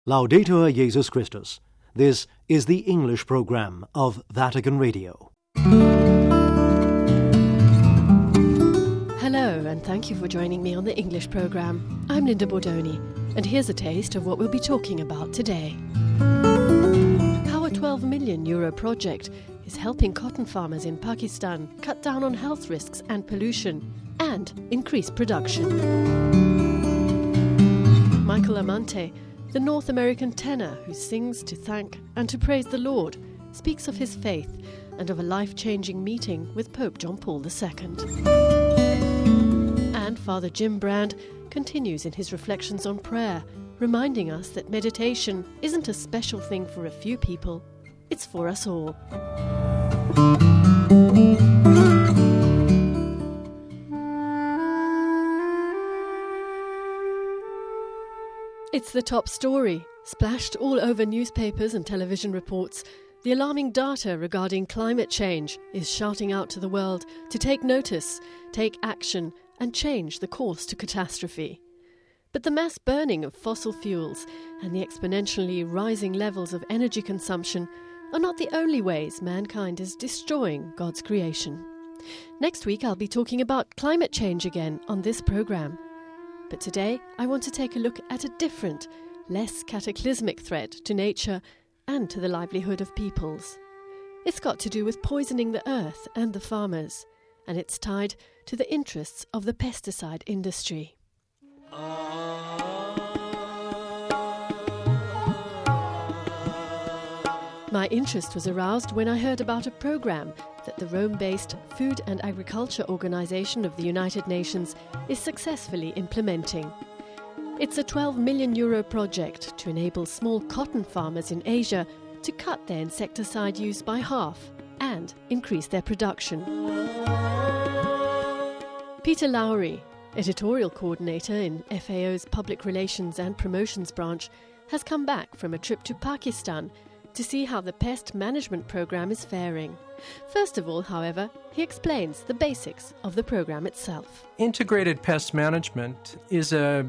Laudetur Jesus Christus. This is the English program of Vatican Radio. Hello, and thank you for joining me on the English program. I'm Linda Bordoni, and here's a taste of what we'll be talking about today. How a €12 million project is helping cotton farmers in Pakistan cut down on health risks and pollution and increase production. Michael Amante, the North American tenor who sings to thank and to praise the Lord, speaks of his faith and of a life-changing meeting with Pope John Paul II. And Father Jim Brand continues in his reflections on prayer, reminding us that meditation isn't a special thing for a few people, it's for us all. It's the top story, splashed all over newspapers and television reports. The alarming data regarding climate change is shouting out to the world to take notice, take action, and change the course to catastrophe. But the mass burning of fossil fuels and the exponentially rising levels of energy consumption are not the only ways mankind is destroying God's creation. Next week I'll be talking about climate change again on this programme. But today I want to take a look at a different, less cataclysmic threat to nature and to the livelihood of peoples. It's got to do with poisoning the earth and the farmers, and it's tied to the interests of the pesticide industry. My interest was aroused when I heard about a programme that the Rome-based Food and Agriculture Organization of the United Nations is successfully implementing. It's a €12 million project to enable small cotton farmers in Asia to cut their insecticide use by half and increase their production. Peter Lowry, editorial coordinator in FAO's Public Relations and Promotions branch, has come back from a trip to Pakistan to see how the pest management program is faring. First of all, however, he explains the basics of the program itself. Integrated pest management is a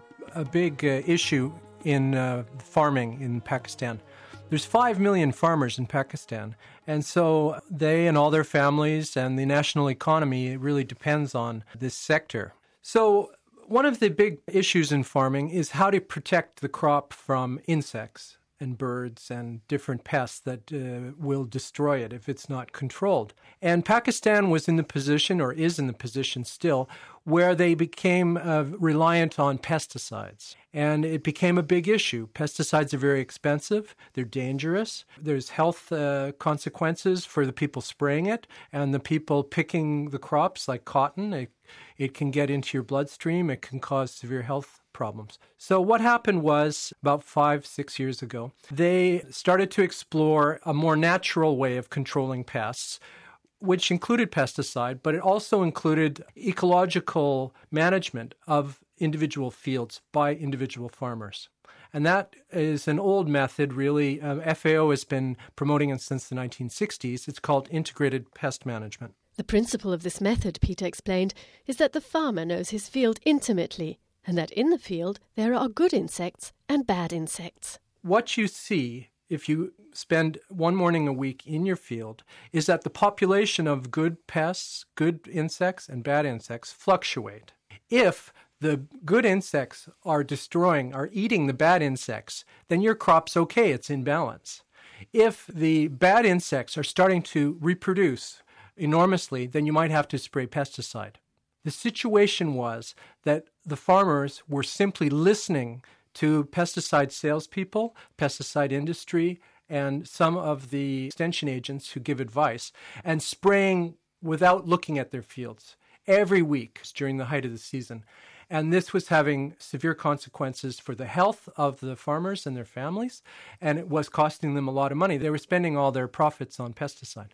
big issue in farming in Pakistan. There's 5 million farmers in Pakistan, and so they and all their families and the national economy really depends on this sector. So one of the big issues in farming is how to protect the crop from insects and birds and different pests that will destroy it if it's not controlled. And Pakistan was in the position, or is in the position still, where they became reliant on pesticides. And it became a big issue. Pesticides are very expensive. They're dangerous. There's health consequences for the people spraying it and the people picking the crops like cotton. It can get into your bloodstream. It can cause severe health problems. So what happened was, about 5-6 years ago, they started to explore a more natural way of controlling pests, which included pesticide, but it also included ecological management of individual fields by individual farmers. And that is an old method, really. FAO has been promoting it since the 1960s. It's called integrated pest management. The principle of this method, Peter explained, is that the farmer knows his field intimately, and that in the field there are good insects and bad insects. What you see if you spend one morning a week in your field is that the population of good pests, good insects, and bad insects fluctuate. If the good insects are eating the bad insects, then your crop's okay, it's in balance. If the bad insects are starting to reproduce enormously, then you might have to spray pesticide. The situation was that the farmers were simply listening to pesticide salespeople, pesticide industry, and some of the extension agents who give advice, and spraying without looking at their fields every week during the height of the season. And this was having severe consequences for the health of the farmers and their families, and it was costing them a lot of money. They were spending all their profits on pesticide.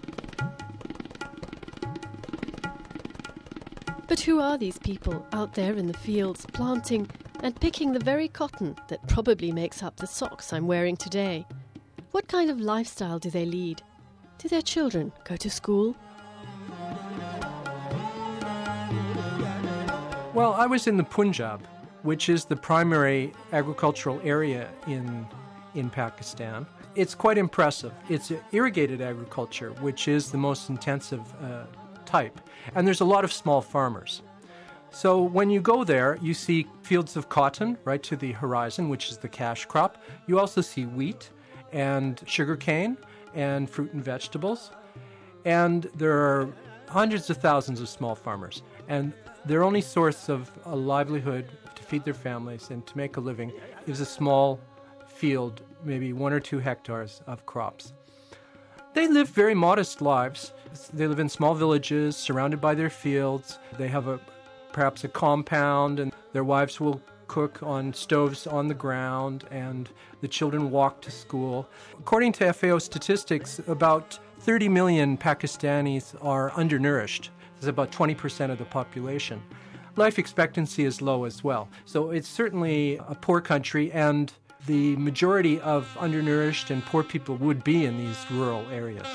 But who are these people out there in the fields planting and picking the very cotton that probably makes up the socks I'm wearing today? What kind of lifestyle do they lead? Do their children go to school? Well, I was in the Punjab, which is the primary agricultural area in Pakistan. It's quite impressive. It's irrigated agriculture, which is the most intensive type. And there's a lot of small farmers. So when you go there, you see fields of cotton right to the horizon, which is the cash crop. You also see wheat and sugarcane and fruit and vegetables. And there are hundreds of thousands of small farmers. And their only source of a livelihood to feed their families and to make a living is a small field, maybe 1 or 2 hectares of crops. They live very modest lives. They live in small villages surrounded by their fields. They have perhaps a compound, and their wives will cook on stoves on the ground, and the children walk to school. According to FAO statistics, about 30 million Pakistanis are undernourished. That's about 20% of the population. Life expectancy is low as well. So it's certainly a poor country, and the majority of undernourished and poor people would be in these rural areas.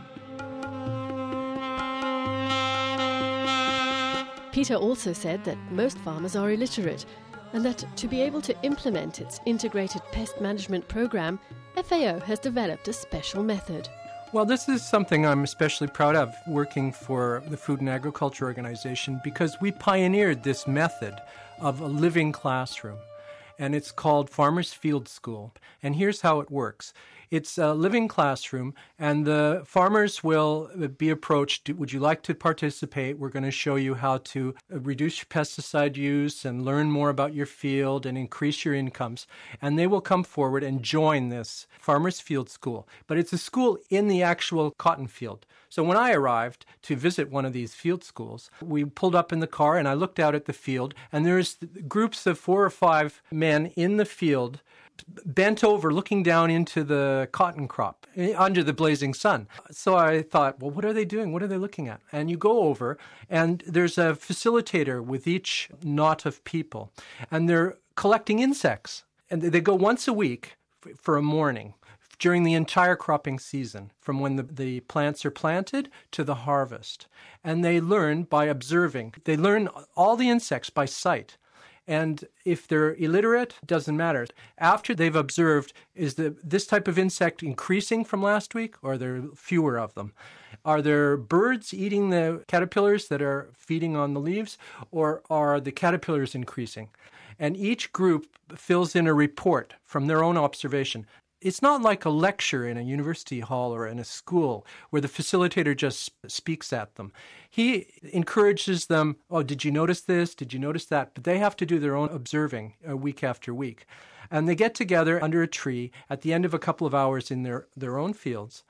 Peter also said that most farmers are illiterate and that to be able to implement its integrated pest management program, FAO has developed a special method. Well, this is something I'm especially proud of, working for the Food and Agriculture Organization, because we pioneered this method of a living classroom. And it's called Farmers Field School. And here's how it works. It's a living classroom, and the farmers will be approached. Would you like to participate? We're going to show you how to reduce your pesticide use and learn more about your field and increase your incomes. And they will come forward and join this Farmers Field School. But it's a school in the actual cotton field. So when I arrived to visit one of these field schools, we pulled up in the car and I looked out at the field, and there's groups of 4 or 5 men in the field bent over looking down into the cotton crop under the blazing sun. So I thought, well, what are they doing? What are they looking at? And you go over, and there's a facilitator with each knot of people, and they're collecting insects. And they go once a week for a morning during the entire cropping season, from when the plants are planted to the harvest. And they learn by observing. They learn all the insects by sight. And if they're illiterate, it doesn't matter. After they've observed, is this type of insect increasing from last week, or are there fewer of them? Are there birds eating the caterpillars that are feeding on the leaves, or are the caterpillars increasing? And each group fills in a report from their own observation. It's not like a lecture in a university hall or in a school where the facilitator just speaks at them. He encourages them, oh, did you notice this? Did you notice that? But they have to do their own observing week after week. And they get together under a tree at the end of a couple of hours in their own fields.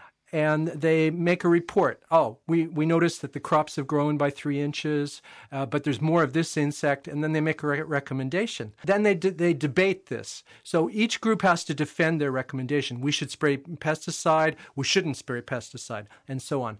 And they make a report. Oh, we noticed that the crops have grown by 3 inches, but there's more of this insect, and then they make a recommendation. Then they debate this. So each group has to defend their recommendation. We should spray pesticide, we shouldn't spray pesticide, and so on.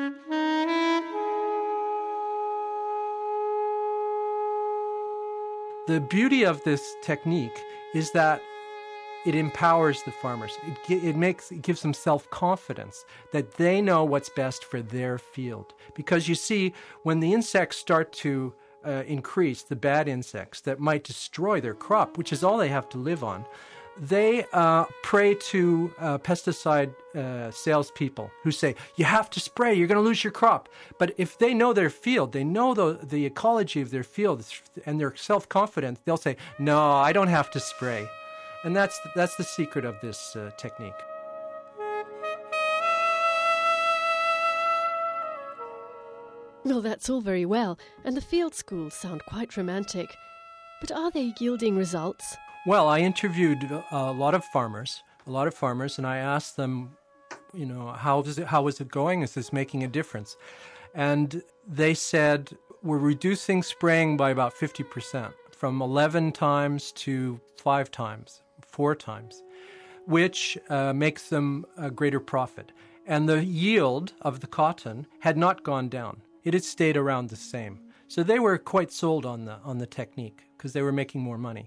The beauty of this technique is that it empowers the farmers. It gives them self-confidence that they know what's best for their field. Because you see, when the insects start to increase, the bad insects that might destroy their crop, which is all they have to live on, they pray to pesticide salespeople who say, you have to spray, you're going to lose your crop. But if they know their field, they know the ecology of their field, and they're self-confident, they'll say, no, I don't have to spray. And that's the secret of this technique. Well, that's all very well, and the field schools sound quite romantic. But are they yielding results? Well, I interviewed a lot of farmers, and I asked them, how is it going? Is this making a difference? And they said, we're reducing spraying by about 50%, from 11 times to 5 times. 4 times, which makes them a greater profit. And the yield of the cotton had not gone down. It had stayed around the same. So they were quite sold on the technique because they were making more money.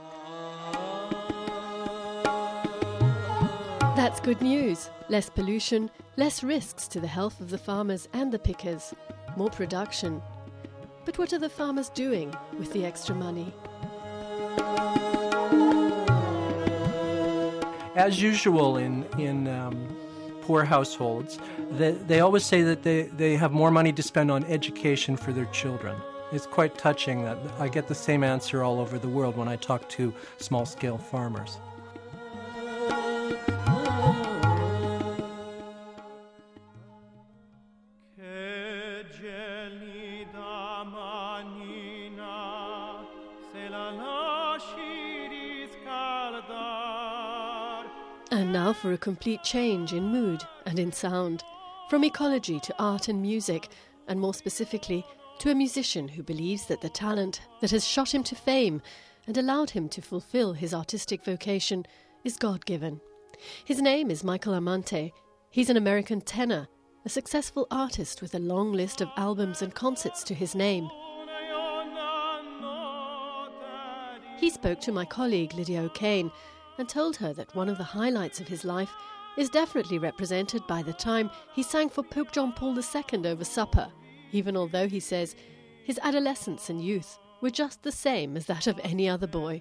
That's good news. Less pollution, less risks to the health of the farmers and the pickers, more production. But what are the farmers doing with the extra money? as usual in poor households, they always say that they have more money to spend on education for their children. It's quite touching that I get the same answer all over the world when I talk to small-scale farmers. And now for a complete change in mood and in sound, from ecology to art and music, and more specifically, to a musician who believes that the talent that has shot him to fame and allowed him to fulfill his artistic vocation is God-given. His name is Michael Amante. He's an American tenor, a successful artist with a long list of albums and concerts to his name. He spoke to my colleague Lydia O'Kane and told her that one of the highlights of his life is definitely represented by the time he sang for Pope John Paul II over supper, even although, he says, his adolescence and youth were just the same as that of any other boy.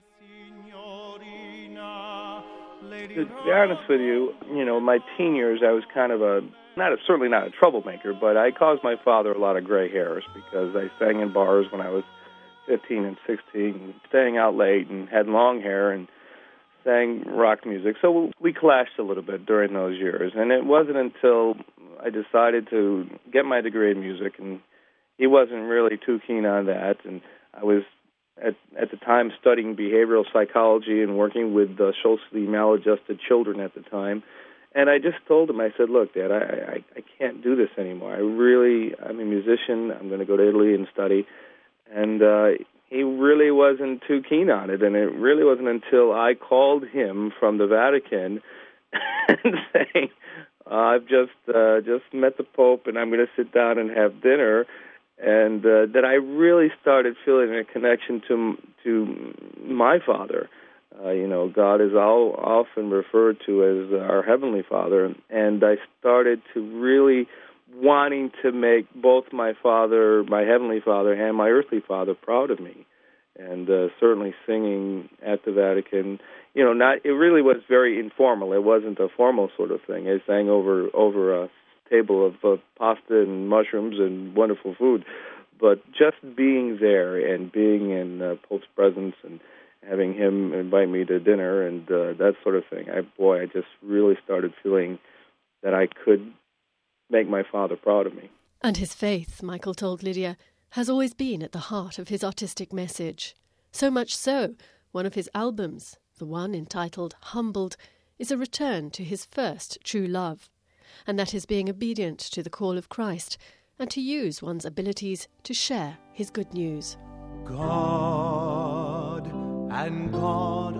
To be honest with you, my teen years, I was kind of certainly not a troublemaker, but I caused my father a lot of gray hairs because I sang in bars when I was 15 and 16, staying out late and had long hair and sang rock music. So we clashed a little bit during those years. And it wasn't until I decided to get my degree in music, and he wasn't really too keen on that. And I was, at the time, studying behavioral psychology and working with socially maladjusted children at the time. And I just told him, I said, look, Dad, I can't do this anymore. I'm a musician. I'm going to go to Italy and study. And he really wasn't too keen on it, and it really wasn't until I called him from the Vatican and saying, I've just met the Pope, and I'm going to sit down and have dinner, and that I really started feeling a connection to my Father. God is often referred to as our Heavenly Father, and I started to really wanting to make both my father, my Heavenly Father, and my earthly father proud of me. And certainly singing at the Vatican, it really was very informal. It wasn't a formal sort of thing. I sang over a table of pasta and mushrooms and wonderful food. But just being there and being in Pope's presence and having him invite me to dinner and that sort of thing, I just really started feeling that I could make my father proud of me. And his faith, Michael told Lydia, has always been at the heart of his artistic message. So much so, one of his albums, the one entitled Humbled, is a return to his first true love, and that is being obedient to the call of Christ and to use one's abilities to share his good news. God and God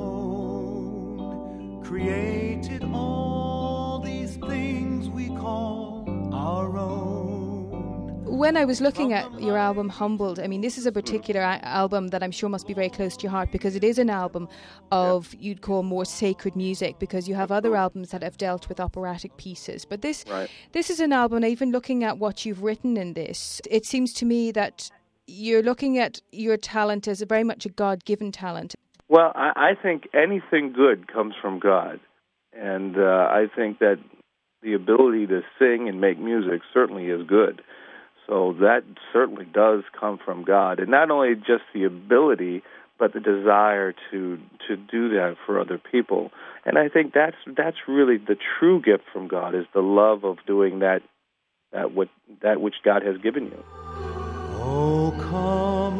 alone created all these things we call our own. When I was looking at your album Humbled, this is a particular album that I'm sure must be very close to your heart because it is an album of, you'd call, more sacred music, because you have other albums that have dealt with operatic pieces. But this is an album, even looking at what you've written in this, it seems to me that you're looking at your talent as very much a God-given talent. Well, I think anything good comes from God. And I think that the ability to sing and make music certainly is good. So that certainly does come from God. And not only just the ability, but the desire to do that for other people. And I think that's really the true gift from God, is the love of doing that which God has given you. Oh, come,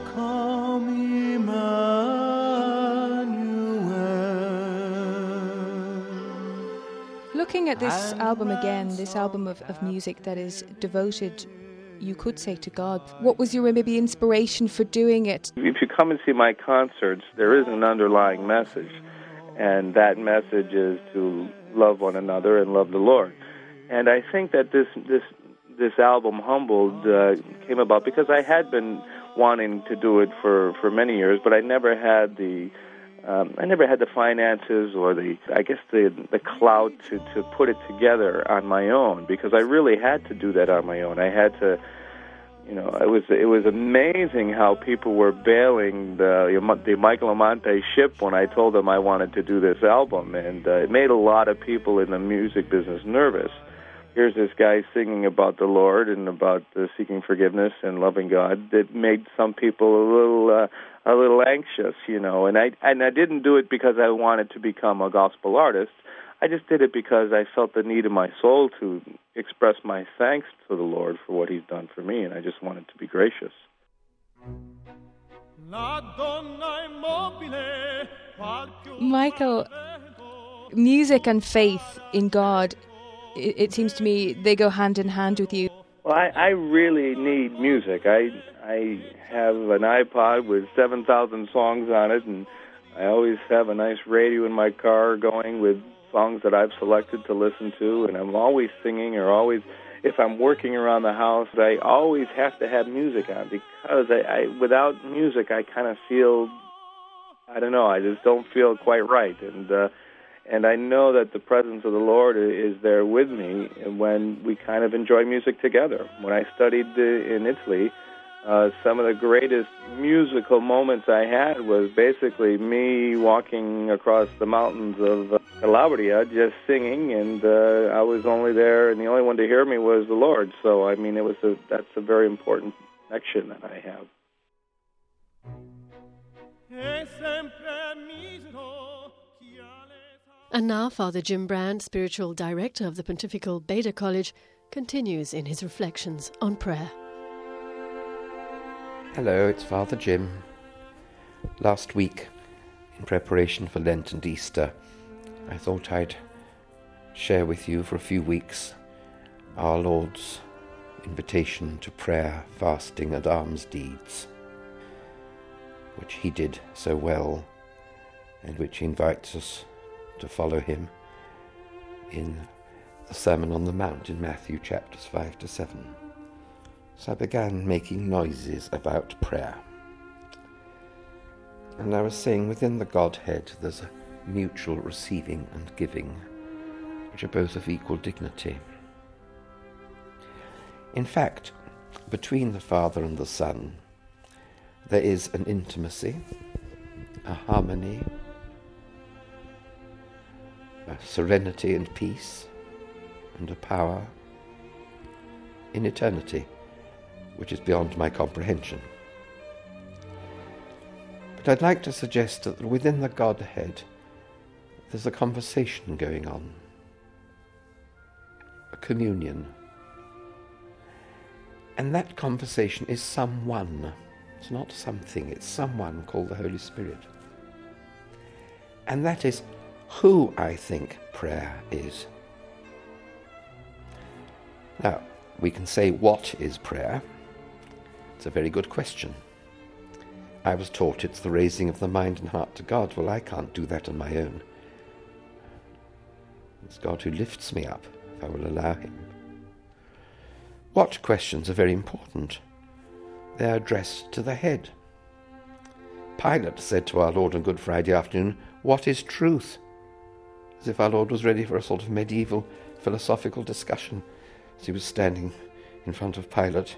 Emmanuel. Looking at this album again, this album of music that is devoted, you could say, to God, what was your maybe inspiration for doing it? If you come and see my concerts, there is an underlying message, and that message is to love one another and love the Lord. And I think that this album, Humbled, came about because I had been wanting to do it for many years, but I never had the finances or the clout to put it together on my own, because I really had to do that on my own. I had to You know, it was amazing how people were bailing the Michael Amante ship when I told them I wanted to do this album, and it made a lot of people in the music business nervous. Here's this guy singing about the Lord and about seeking forgiveness and loving God. That made some people a little anxious, you know. And I didn't do it because I wanted to become a gospel artist. I just did it because I felt the need in my soul to express my thanks to the Lord for what He's done for me, and I just wanted to be gracious. Michael, music and faith in God, it seems to me they go hand in hand with you. Well, I really need music. I have an iPod with 7,000 songs on it, and I always have a nice radio in my car going with songs that I've selected to listen to, and I'm always singing, or always, if I'm working around the house, I always have to have music on, because I without music I kind of feel, I don't know, I just don't feel quite right, and I know that the presence of the Lord is there with me when we kind of enjoy music together. When I studied in Italy, some of the greatest musical moments I had was basically me walking across the mountains of Calabria just singing, and I was only there, and the only one to hear me was the Lord. So, I mean, that's a very important connection that I have. And now Father Jim Brand, Spiritual Director of the Pontifical Beta College, continues in his reflections on prayer. Hello, it's Father Jim. Last week, in preparation for Lent and Easter, I thought I'd share with you for a few weeks our Lord's invitation to prayer, fasting and alms deeds, which He did so well, and which He invites us to follow Him in the Sermon on the Mount in Matthew chapters 5 to 7. So I began making noises about prayer. And I was saying within the Godhead there's a mutual receiving and giving, which are both of equal dignity. In fact, between the Father and the Son, there is an intimacy, a harmony, a serenity and peace, and a power in eternity, which is beyond my comprehension. But I'd like to suggest that within the Godhead there's a conversation going on, a communion. And that conversation is someone. It's not something, it's someone called the Holy Spirit. And that is who I think prayer is. Now, we can say, what is prayer? It's a very good question. I was taught it's the raising of the mind and heart to God. Well, I can't do that on my own. It's God who lifts me up, if I will allow Him. What questions are very important? They are addressed to the head. Pilate said to our Lord on Good Friday afternoon, "What is truth?" As if our Lord was ready for a sort of medieval philosophical discussion as He was standing in front of Pilate.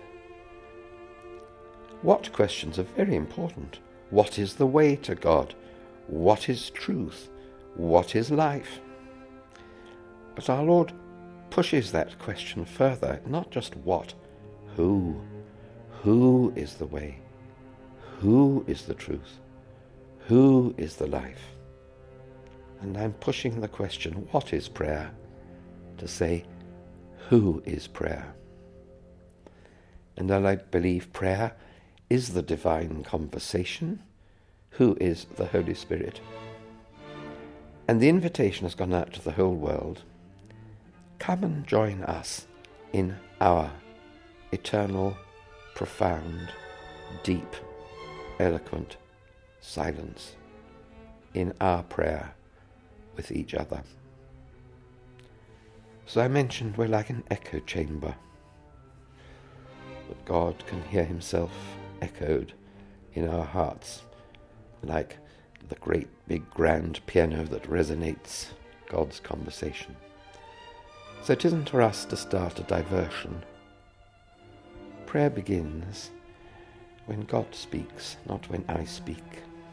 What questions are very important? What is the way to God? What is truth? What is life? But our Lord pushes that question further, not just what, who. Who is the way? Who is the truth? Who is the life? And I'm pushing the question, what is prayer? To say, who is prayer? And I believe prayer is the divine conversation. Who is the Holy Spirit? And the invitation has gone out to the whole world. Come and join us in our eternal, profound, deep, eloquent silence, in our prayer with each other. So I mentioned we're like an echo chamber, that God can hear Himself echoed in our hearts, like the great big grand piano that resonates God's conversation. So it isn't for us to start a diversion. prayer begins when God speaks, not when I speak.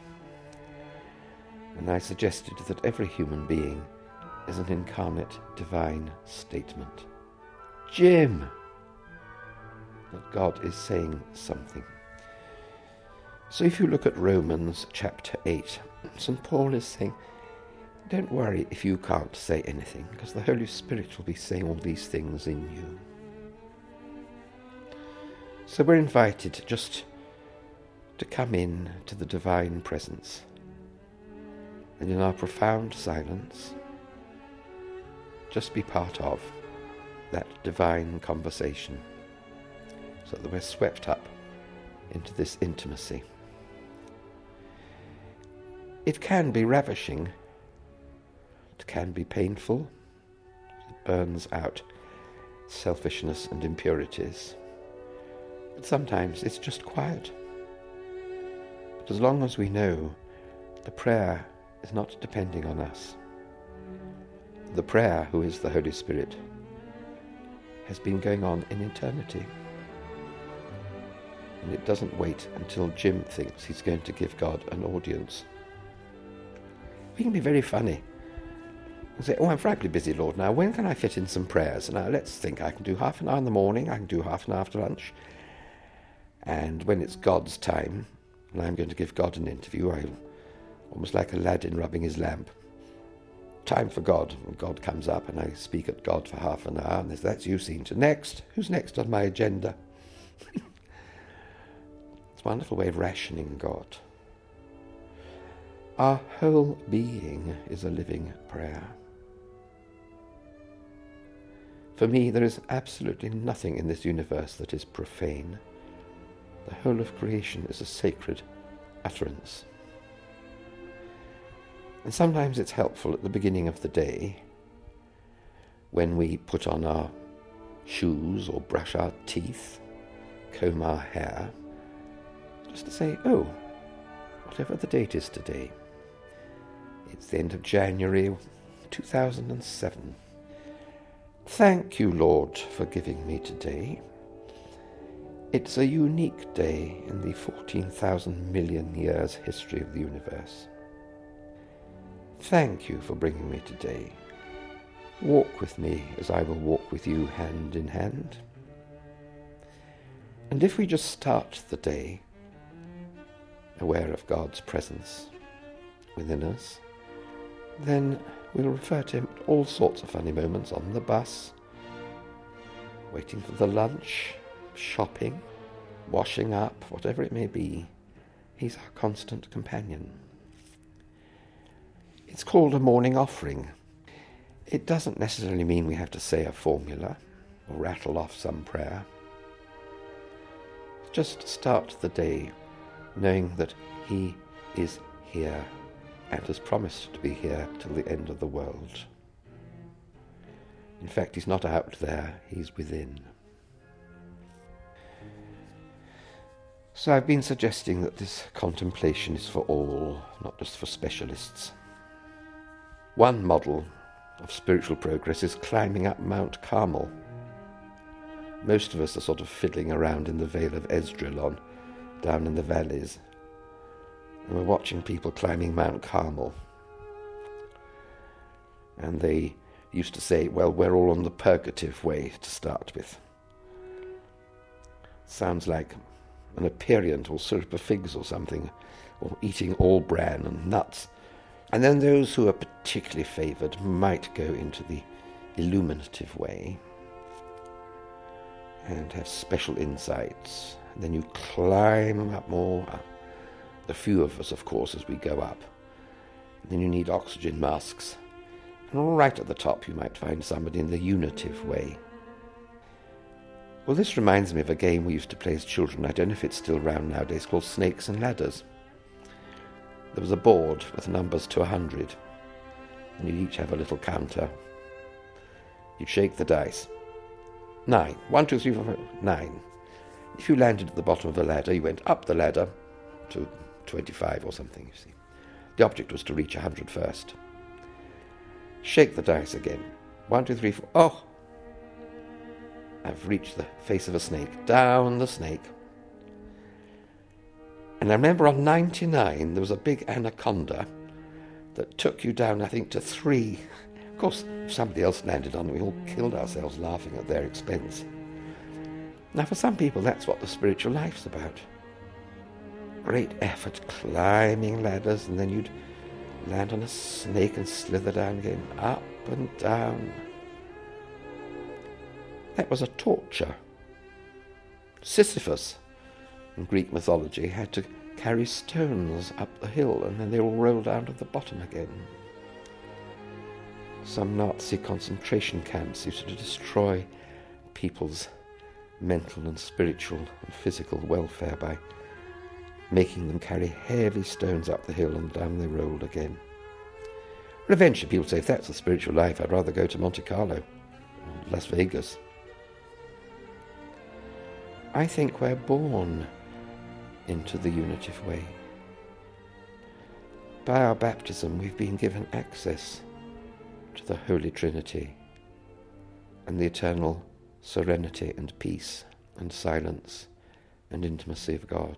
And I suggested that every human being is an incarnate divine statement. Jim! That God is saying something. So if you look at Romans chapter 8, St. Paul is saying, don't worry if you can't say anything, because the Holy Spirit will be saying all these things in you. So we're invited just to come in to the divine presence, and in our profound silence, just be part of that divine conversation, so that we're swept up into this intimacy. It can be ravishing. It can be painful. It burns out selfishness and impurities. But sometimes it's just quiet. But as long as we know the prayer is not depending on us, the prayer, who is the Holy Spirit, has been going on in eternity. And it doesn't wait until Jim thinks he's going to give God an audience. We can be very funny and say, I'm frightfully busy, Lord, now when can I fit in some prayers? Now let's think, I can do half an hour in the morning, I can do half an hour after lunch, and when it's God's time, and I'm going to give God an interview, I'll, almost like Aladdin rubbing his lamp, time for God, and God comes up and I speak at God for half an hour, and that's you seen to. Next, who's next on my agenda? It's a wonderful way of rationing God. Our whole being is a living prayer. For me, there is absolutely nothing in this universe that is profane. The whole of creation is a sacred utterance. And sometimes it's helpful at the beginning of the day, when we put on our shoes or brush our teeth, comb our hair, just to say, oh, whatever the date is today, it's the end of January 2007. Thank you, Lord, for giving me today. It's a unique day in the 14,000 million years history of the universe. Thank you for bringing me today. Walk with me as I will walk with you hand in hand. And if we just start the day aware of God's presence within us, then we'll refer to him at all sorts of funny moments, on the bus, waiting for the lunch, shopping, washing up, whatever it may be. He's our constant companion. It's called a morning offering. It doesn't necessarily mean we have to say a formula or rattle off some prayer. Just start the day knowing that he is here and has promised to be here till the end of the world. In fact, he's not out there, he's within. So I've been suggesting that this contemplation is for all, not just for specialists. One model of spiritual progress is climbing up Mount Carmel. Most of us are sort of fiddling around in the Vale of Esdraelon, down in the valleys, and we're watching people climbing Mount Carmel. And they used to say, well, we're all on the purgative way to start with. Sounds like an aperient or syrup of figs or something, or eating all bran and nuts. And then those who are particularly favoured might go into the illuminative way and have special insights. And then you climb up more. A few of us, of course, as we go up. And then you need oxygen masks. And right at the top you might find somebody in the unitive way. Well, this reminds me of a game we used to play as children. I don't know if it's still around nowadays, called Snakes and Ladders. There was a board with numbers to 100, and you'd each have a little counter. You'd shake the dice. 9. 1, 2, 3, 4, 5, 9. If you landed at the bottom of the ladder, you went up the ladder to 25 or something, you see. The object was to reach 100 first. Shake the dice again. 1, 2, 3, 4. Oh! I've reached the face of a snake. Down the snake. And I remember on 99 there was a big anaconda that took you down, I think, to 3. Of course, if somebody else landed on it, we all killed ourselves laughing at their expense. Now, for some people, that's what the spiritual life's about. Great effort climbing ladders, and then you'd land on a snake and slither down again, up and down. That was a torture. Sisyphus, in Greek mythology, had to carry stones up the hill, and then they all rolled down to the bottom again. Some Nazi concentration camps used to destroy people's mental and spiritual and physical welfare by making them carry heavy stones up the hill, and down they rolled again. But eventually people say, if that's the spiritual life, I'd rather go to Monte Carlo, or Las Vegas. I think we're born into the unitive way. By our baptism, we've been given access to the Holy Trinity and the eternal serenity and peace and silence and intimacy of God.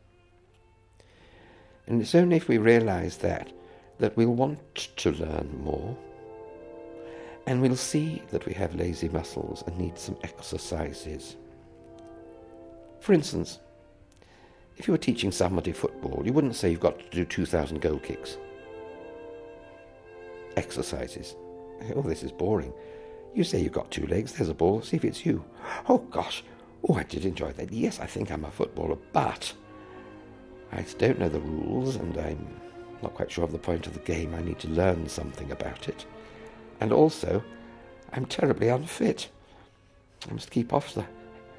And it's only if we realise that we'll want to learn more, and we'll see that we have lazy muscles and need some exercises. For instance, if you were teaching somebody football, you wouldn't say you've got to do 2,000 goal kicks. Exercises. Oh, this is boring. You say you've got 2 legs, there's a ball, see if it's you. Oh, gosh. Oh, I did enjoy that. Yes, I think I'm a footballer, but I don't know the rules, and I'm not quite sure of the point of the game. I need to learn something about it. And also, I'm terribly unfit. I must keep off the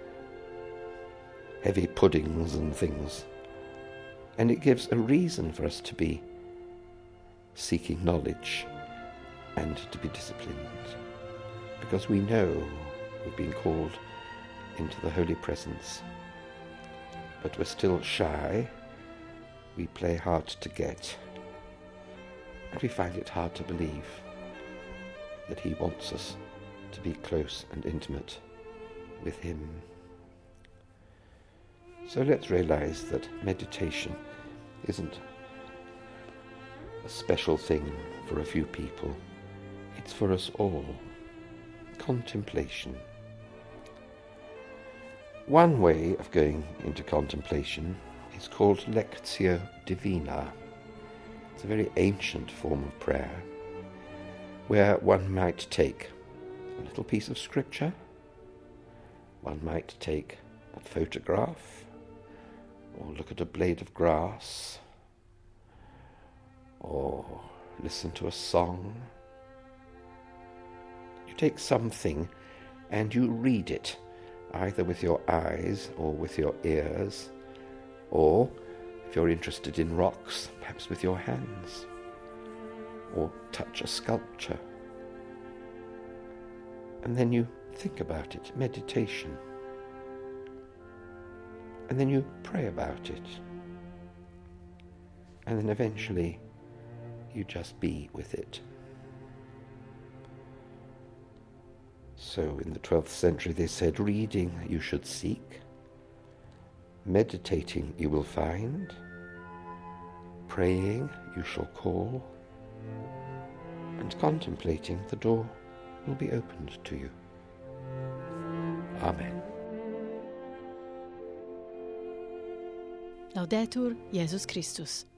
heavy puddings and things. And it gives a reason for us to be seeking knowledge and to be disciplined, because we know we've been called into the holy presence, but we're still shy. We play hard to get, and we find it hard to believe that he wants us to be close and intimate with him. So let's realize that meditation isn't a special thing for a few people. It's for us all. Contemplation. One way of going into contemplation is called Lectio Divina. It's a very ancient form of prayer where one might take a little piece of scripture, one might take a photograph, or look at a blade of grass, or listen to a song. You take something and you read it, either with your eyes or with your ears, or, if you're interested in rocks, perhaps with your hands, or touch a sculpture. And then you think about it, meditation. And then you pray about it. And then eventually you just be with it. So in the 12th century they said, reading you should seek, meditating you will find, praying you shall call, and contemplating the door will be opened to you. Amen. Laudetur Jesus Christus.